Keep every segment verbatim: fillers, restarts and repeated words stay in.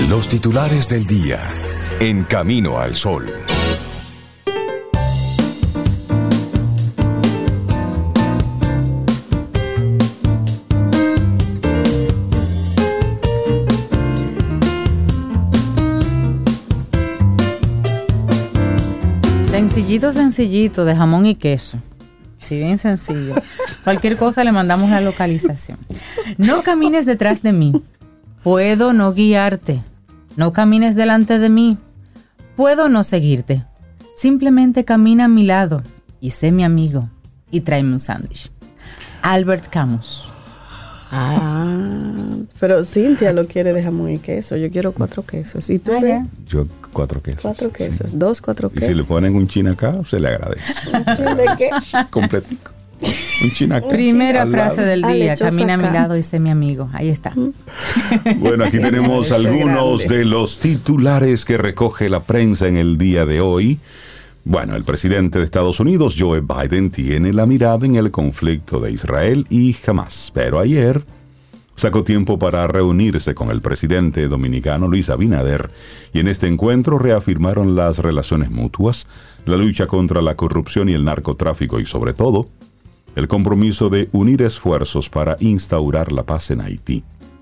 Los titulares del día en Camino al Sol. Sencillito, sencillito, de jamón y queso. Sí, bien sencillo. Cualquier cosa le mandamos la localización. No camines detrás de mí. Puedo no guiarte. No camines delante de mí. Puedo no seguirte. Simplemente camina a mi lado y sé mi amigo y tráeme un sándwich. Albert Camus. Ah, pero Cintia lo quiere de jamón y queso. Yo quiero cuatro quesos. ¿Y tú? Ah, ya. Yo cuatro quesos. Cuatro quesos. Sí. Dos, cuatro quesos. Y si le ponen un chinacá, se le agradece. ¿De qué? Completico. Un chinacá. Primera frase del día. Ah, camina a mi lado y sé mi amigo. Ahí está. Bueno, aquí tenemos algunos grande. de los titulares que recoge la prensa en el día de hoy. Bueno, el presidente de Estados Unidos, Joe Biden, tiene la mirada en el conflicto de Israel y Hamas. Pero ayer sacó tiempo para reunirse con el presidente dominicano Luis Abinader y en este encuentro reafirmaron las relaciones mutuas, la lucha contra la corrupción y el narcotráfico y sobre todo, el compromiso de unir esfuerzos para instaurar la paz en Haití.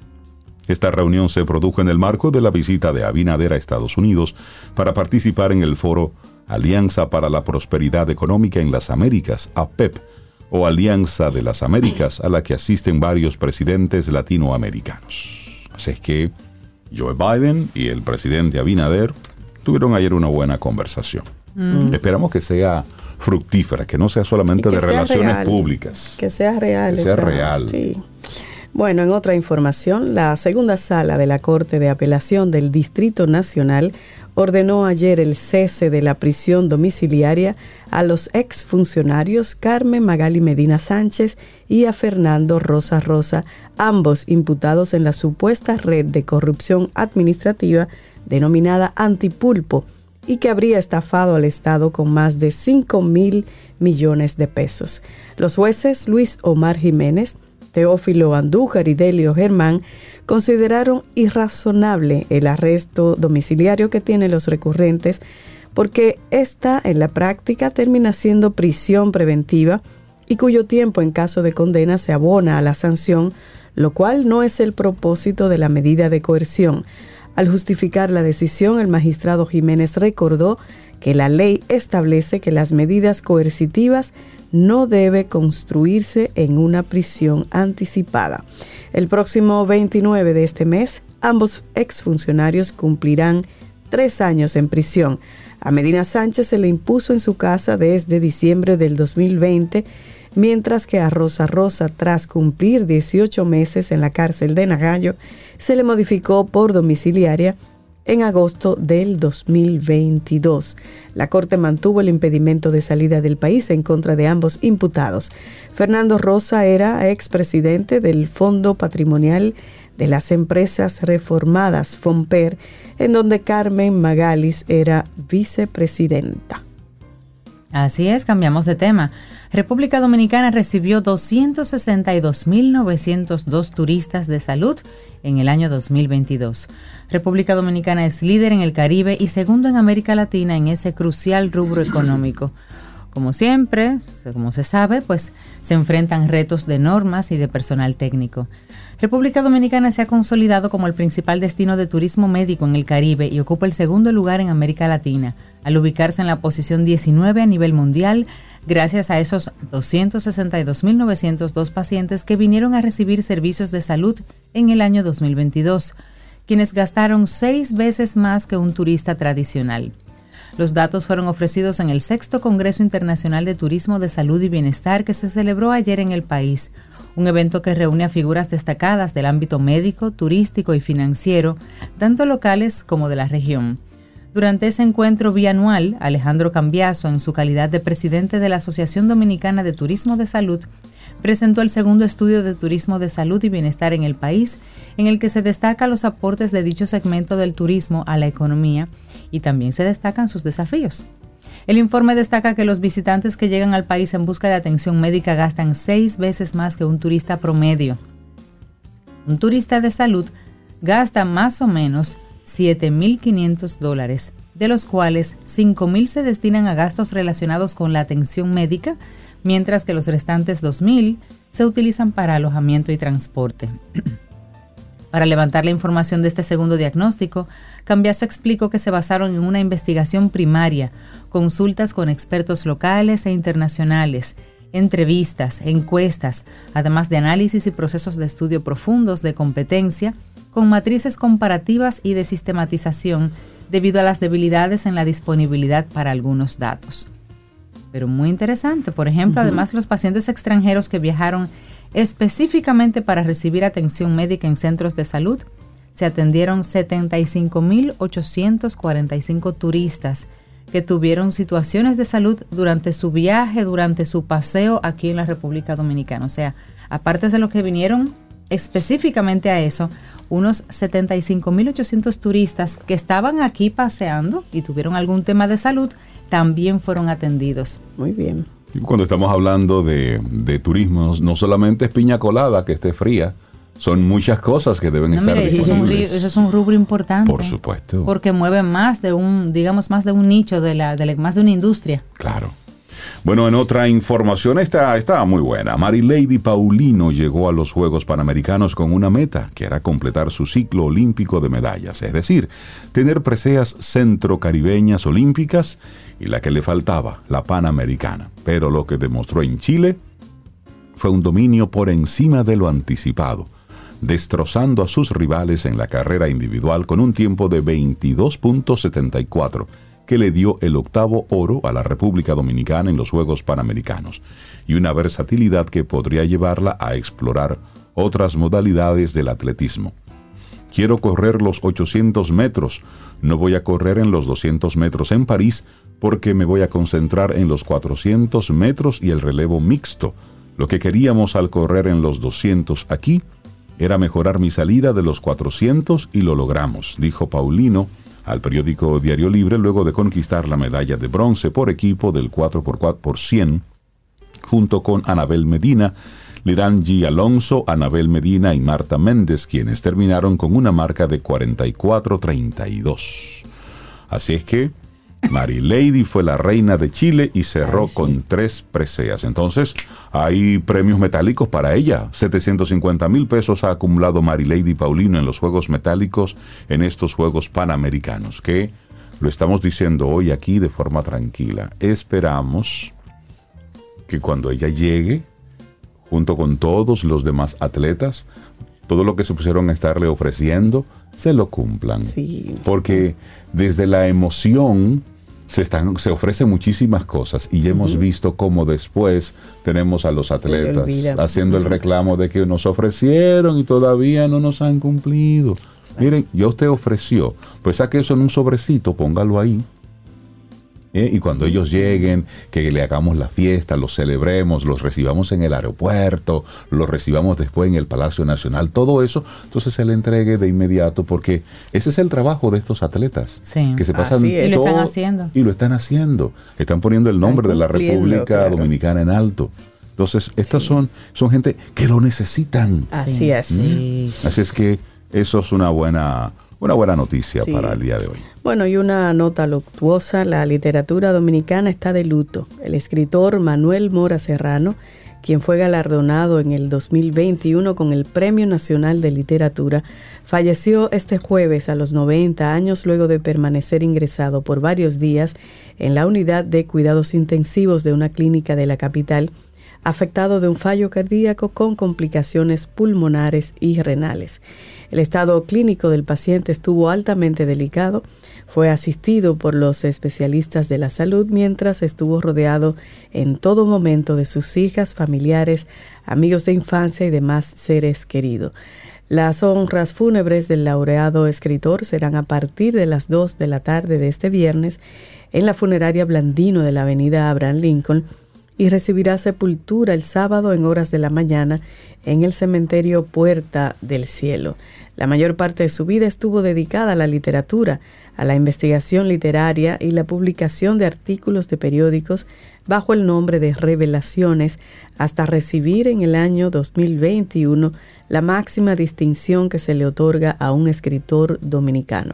Esta reunión se produjo en el marco de la visita de Abinader a Estados Unidos para participar en el foro Alianza para la Prosperidad Económica en las Américas, A P E P, o Alianza de las Américas, a la que asisten varios presidentes latinoamericanos. Así es que Joe Biden y el presidente Abinader tuvieron ayer una buena conversación. Mm. Esperamos que sea fructífera, que no sea solamente de relaciones real, públicas. Que sea real. Que sea esa, real. Sí. Bueno, en otra información, la segunda sala de la Corte de Apelación del Distrito Nacional ordenó ayer el cese de la prisión domiciliaria a los exfuncionarios Carmen Magali Medina Sánchez y a Fernando Rosa Rosa, ambos imputados en la supuesta red de corrupción administrativa denominada Antipulpo y que habría estafado al Estado con más de cinco mil millones de pesos. Los jueces Luis Omar Jiménez, Teófilo Andújar y Delio Germán consideraron irrazonable el arresto domiciliario que tienen los recurrentes porque esta en la práctica termina siendo prisión preventiva y cuyo tiempo en caso de condena se abona a la sanción, lo cual no es el propósito de la medida de coerción. Al justificar la decisión, el magistrado Jiménez recordó que la ley establece que las medidas coercitivas no debe construirse en una prisión anticipada. El próximo veintinueve de este mes, ambos exfuncionarios cumplirán tres años en prisión. A Medina Sánchez se le impuso en su casa desde diciembre del dos mil veinte, mientras que a Rosa Rosa, tras cumplir dieciocho meses en la cárcel de Nagallo, se le modificó por domiciliaria en agosto del dos mil veintidós. La Corte mantuvo el impedimento de salida del país en contra de ambos imputados. Fernando Rosa era expresidente del Fondo Patrimonial de las Empresas Reformadas, FOMPER, en donde Carmen Magalis era vicepresidenta. Así es, cambiamos de tema. República Dominicana recibió doscientos sesenta y dos mil novecientos dos turistas de salud en el año dos mil veintidós. República Dominicana es líder en el Caribe y segundo en América Latina en ese crucial rubro económico. Como siempre, como se sabe, pues se enfrentan retos de normas y de personal técnico. República Dominicana se ha consolidado como el principal destino de turismo médico en el Caribe y ocupa el segundo lugar en América Latina, al ubicarse en la posición diecinueve a nivel mundial, gracias a esos doscientos sesenta y dos mil novecientos dos pacientes que vinieron a recibir servicios de salud en el año dos mil veintidós, quienes gastaron seis veces más que un turista tradicional. Los datos fueron ofrecidos en el sexto Congreso Internacional de Turismo de Salud y Bienestar que se celebró ayer en el país, un evento que reúne a figuras destacadas del ámbito médico, turístico y financiero, tanto locales como de la región. Durante ese encuentro bianual, Alejandro Cambiaso, en su calidad de presidente de la Asociación Dominicana de Turismo de Salud, presentó el segundo estudio de turismo de salud y bienestar en el país, en el que se destaca los aportes de dicho segmento del turismo a la economía y también se destacan sus desafíos. El informe destaca que los visitantes que llegan al país en busca de atención médica gastan seis veces más que un turista promedio. Un turista de salud gasta más o menos siete mil quinientos dólares, de los cuales cinco mil se destinan a gastos relacionados con la atención médica, mientras que los restantes dos mil se utilizan para alojamiento y transporte. Para levantar la información de este segundo diagnóstico, Cambiaso explicó que se basaron en una investigación primaria, consultas con expertos locales e internacionales, entrevistas, encuestas, además de análisis y procesos de estudio profundos de competencia, con matrices comparativas y de sistematización debido a las debilidades en la disponibilidad para algunos datos. Pero muy interesante, por ejemplo, uh-huh. además los pacientes extranjeros que viajaron específicamente para recibir atención médica en centros de salud, se atendieron setenta y cinco mil ochocientos cuarenta y cinco turistas que tuvieron situaciones de salud durante su viaje, durante su paseo aquí en la República Dominicana. O sea, aparte de los que vinieron específicamente a eso, unos setenta y cinco mil ochocientos turistas que estaban aquí paseando y tuvieron algún tema de salud, también fueron atendidos. Muy bien. Cuando estamos hablando de, de turismo, no solamente es piña colada que esté fría, son muchas cosas que deben no, estar mire, disponibles. Eso es un rubro importante. Por supuesto. Porque mueve más de un, digamos, más de un nicho, de la, de la, más de una industria. Claro. Bueno, en otra información, esta está muy buena. Marilady Paulino llegó a los Juegos Panamericanos con una meta, que era completar su ciclo olímpico de medallas, es decir, tener preseas centrocaribeñas olímpicas y la que le faltaba, la panamericana. Pero lo que demostró en Chile fue un dominio por encima de lo anticipado, destrozando a sus rivales en la carrera individual con un tiempo de veintidós punto setenta y cuatro, que le dio el octavo oro a la República Dominicana en los Juegos Panamericanos, y una versatilidad que podría llevarla a explorar otras modalidades del atletismo. Quiero correr los ochocientos metros, no voy a correr en los doscientos metros en París, porque me voy a concentrar en los cuatrocientos metros y el relevo mixto. Lo que queríamos al correr en los doscientos aquí era mejorar mi salida de los cuatrocientos y lo logramos, dijo Paulino al periódico Diario Libre luego de conquistar la medalla de bronce por equipo del cuatro por cuatro por cien, junto con Anabel Medina, Lirangi Alonso, Anabel Medina y Marta Méndez, quienes terminaron con una marca de cuarenta y cuatro treinta y dos. Así es que Marilady fue la reina de Chile y cerró Ay, sí. con tres preseas. Entonces, hay premios metálicos para ella. setecientos cincuenta mil pesos ha acumulado Marilady Paulino en los Juegos Metálicos en estos Juegos Panamericanos, que lo estamos diciendo hoy aquí de forma tranquila. Esperamos que cuando ella llegue, junto con todos los demás atletas, todo lo que se pusieron a estarle ofreciendo, se lo cumplan. Sí. Porque desde la emoción se, están, se ofrecen muchísimas cosas y ya uh-huh. hemos visto cómo después tenemos a los atletas haciendo el reclamo de que nos ofrecieron y todavía no nos han cumplido. Miren, ya usted ofreció, pues saque eso en un sobrecito, póngalo ahí. ¿Eh? Y cuando ellos lleguen, que le hagamos la fiesta, los celebremos, los recibamos en el aeropuerto, los recibamos después en el Palacio Nacional, todo eso, entonces se le entregue de inmediato, porque ese es el trabajo de estos atletas, sí. que se pasan y lo están haciendo. Y lo están haciendo, están poniendo el nombre de la República claro. Dominicana en alto. Entonces, estas sí. son, son gente que lo necesitan. Así sí. es. Sí. Así es que eso es una buena... Una buena noticia sí. para el día de hoy. Bueno, y una nota luctuosa, la literatura dominicana está de luto. El escritor Manuel Mora Serrano, quien fue galardonado en el dos mil veintiuno con el Premio Nacional de Literatura, falleció este jueves a los noventa años luego de permanecer ingresado por varios días en la unidad de cuidados intensivos de una clínica de la capital, afectado de un fallo cardíaco con complicaciones pulmonares y renales. El estado clínico del paciente estuvo altamente delicado. Fue asistido por los especialistas de la salud mientras estuvo rodeado en todo momento de sus hijas, familiares, amigos de infancia y demás seres queridos. Las honras fúnebres del laureado escritor serán a partir de las dos de la tarde de este viernes en la funeraria Blandino de la avenida Abraham Lincoln, y recibirá sepultura el sábado en horas de la mañana en el cementerio Puerta del Cielo. La mayor parte de su vida estuvo dedicada a la literatura, a la investigación literaria y la publicación de artículos de periódicos bajo el nombre de Revelaciones, hasta recibir en el año dos mil veintiuno la máxima distinción que se le otorga a un escritor dominicano.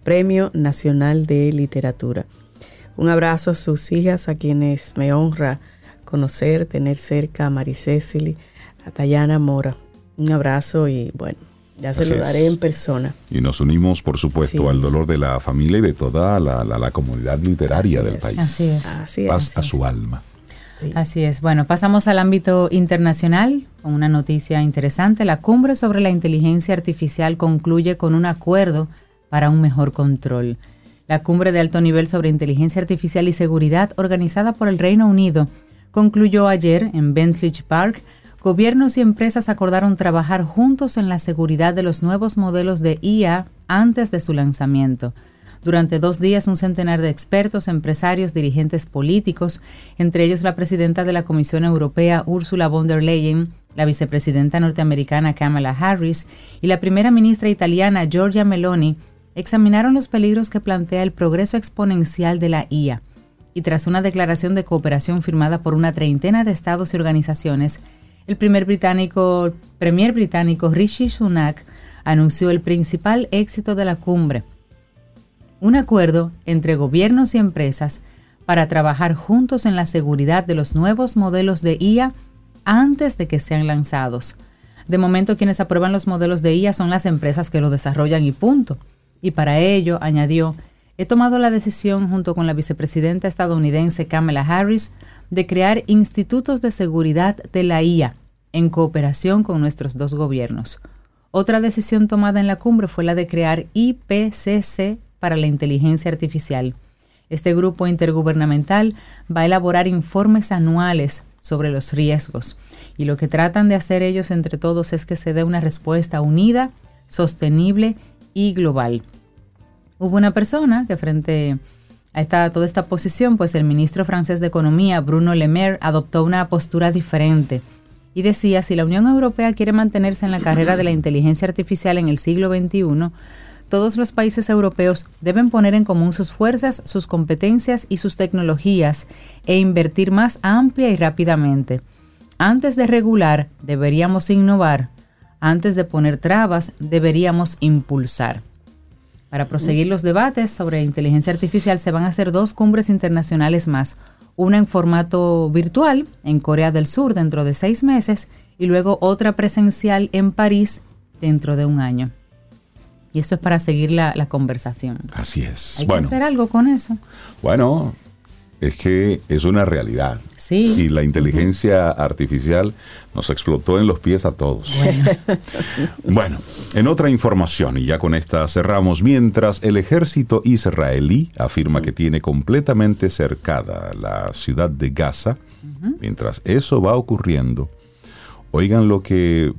Premio Nacional de Literatura. Un abrazo a sus hijas, a quienes me honra conocer, tener cerca, a Maricécili, a Tayana Mora. Un abrazo y bueno, ya se Así lo daré es. en persona. Y nos unimos, por supuesto, sí. al dolor de la familia y de toda la, la, la comunidad literaria Así del es. país. Así es. Así Paz es. a su alma. Sí. Así es. Bueno, pasamos al ámbito internacional con una noticia interesante. La cumbre sobre la inteligencia artificial concluye con un acuerdo para un mejor control. La cumbre de alto nivel sobre inteligencia artificial y seguridad organizada por el Reino Unido concluyó ayer en Bletchley Park. Gobiernos y empresas acordaron trabajar juntos en la seguridad de los nuevos modelos de I A antes de su lanzamiento. Durante dos días, un centenar de expertos, empresarios, dirigentes políticos, entre ellos la presidenta de la Comisión Europea, Ursula von der Leyen, la vicepresidenta norteamericana Kamala Harris y la primera ministra italiana Giorgia Meloni, examinaron los peligros que plantea el progreso exponencial de la I A. Y tras una declaración de cooperación firmada por una treintena de estados y organizaciones, el primer británico, premier británico Rishi Sunak anunció el principal éxito de la cumbre: un acuerdo entre gobiernos y empresas para trabajar juntos en la seguridad de los nuevos modelos de I A antes de que sean lanzados. De momento, quienes aprueban los modelos de I A son las empresas que lo desarrollan y punto. Y para ello, añadió, he tomado la decisión junto con la vicepresidenta estadounidense Kamala Harris de crear institutos de seguridad de la I A en cooperación con nuestros dos gobiernos. Otra decisión tomada en la cumbre fue la de crear I P C C para la inteligencia artificial. Este grupo intergubernamental va a elaborar informes anuales sobre los riesgos y lo que tratan de hacer ellos entre todos es que se dé una respuesta unida, sostenible y global. Hubo una persona que frente a esta, toda esta posición, pues el ministro francés de Economía, Bruno Le Maire, adoptó una postura diferente y decía, si la Unión Europea quiere mantenerse en la carrera de la inteligencia artificial en el siglo veintiuno, todos los países europeos deben poner en común sus fuerzas, sus competencias y sus tecnologías e invertir más amplia y rápidamente. Antes de regular, deberíamos innovar. Antes de poner trabas, deberíamos impulsar. Para proseguir los debates sobre inteligencia artificial se van a hacer dos cumbres internacionales más, una en formato virtual en Corea del Sur dentro de seis meses y luego otra presencial en París dentro de un año. Y eso es para seguir la, la conversación. Así es. Hay bueno, que hacer algo con eso. Bueno, es que es una realidad. Sí. Y la inteligencia artificial nos explotó en los pies a todos. Bueno. Bueno, en otra información, y ya con esta cerramos, mientras el ejército israelí afirma que tiene completamente cercada la ciudad de Gaza, uh-huh. mientras eso va ocurriendo, oigan lo que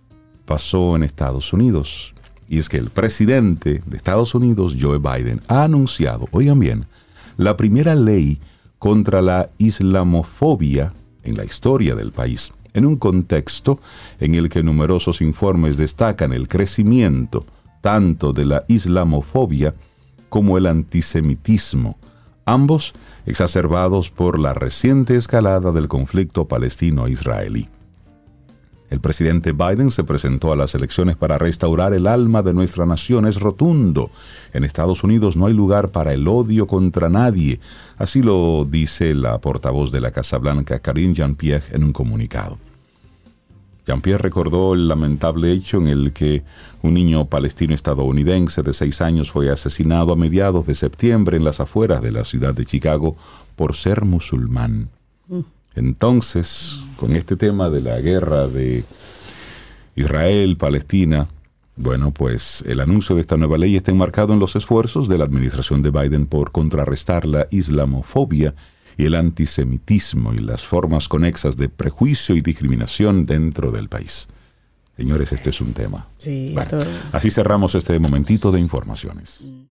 pasó en Estados Unidos. Y es que el presidente de Estados Unidos, Joe Biden, ha anunciado, oigan bien, la primera ley contra la islamofobia en la historia del país, en un contexto en el que numerosos informes destacan el crecimiento tanto de la islamofobia como el antisemitismo, ambos exacerbados por la reciente escalada del conflicto palestino-israelí. El presidente Biden se presentó a las elecciones para restaurar el alma de nuestra nación. Es rotundo. En Estados Unidos no hay lugar para el odio contra nadie. Así lo dice la portavoz de la Casa Blanca, Karine Jean-Pierre, en un comunicado. Jean-Pierre recordó el lamentable hecho en el que un niño palestino-estadounidense de seis años fue asesinado a mediados de septiembre en las afueras de la ciudad de Chicago por ser musulmán. Mm. Entonces, con este tema de la guerra de Israel-Palestina, bueno, pues el anuncio de esta nueva ley está enmarcado en los esfuerzos de la administración de Biden por contrarrestar la islamofobia y el antisemitismo y las formas conexas de prejuicio y discriminación dentro del país. Señores, este es un tema. Sí, bueno, así cerramos este momentito de informaciones.